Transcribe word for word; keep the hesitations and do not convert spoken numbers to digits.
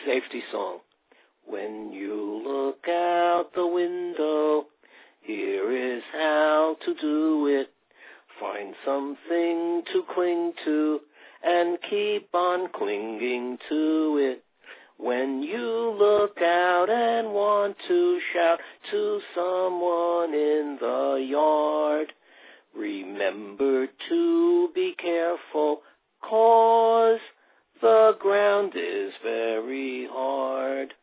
safety song. When you look out the window, here is how to do it. Find something to cling to and keep on clinging to it. When you look out and want to shout to someone in the yard, remember to be careful, 'cause the ground is very hard.